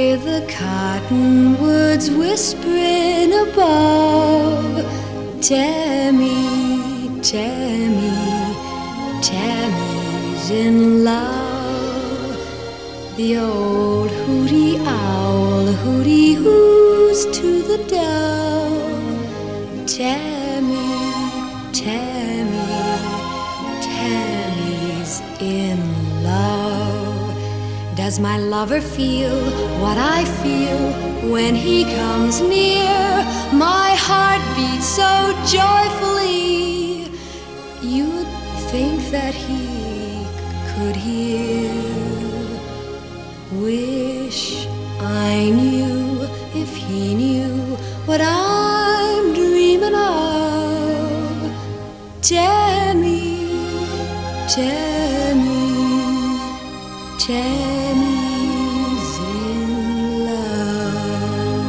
hear the cottonwoods whispering above. Tammy, Tammy, Tammy's in love. The old hooty owl hooty hoos to the dove. Tammy, Tammy, Tammy's in love. Does my lover feel what I feel when he comes near? My heart beats so joyfully, you'd think that he could hear. Wish I knew if he knew what I'm dreaming of. Tammy, Tammy, Tammy's in love.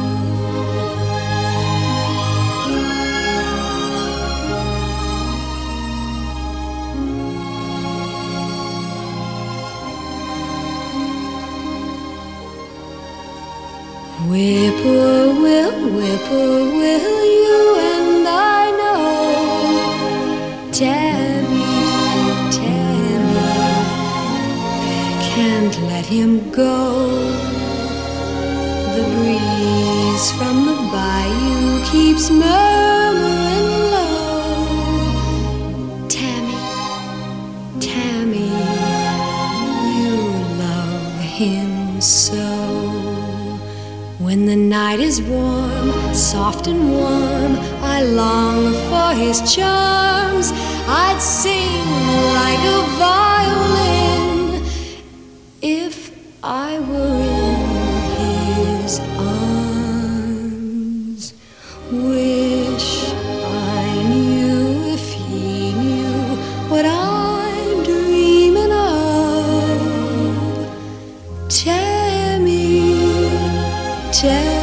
Whippoorwill, whippoorwill, you and I know. Tammy, Tammy, can't let him go. The breeze from the bayou keeps murmuring low. Tammy, Tammy, you love him so. When the night is warm, soft and warm, I long for his charms. I'd sing like a violin if I were in his arms. Wish I knew if he knew what I'm dreaming of. Tammy, Tammy.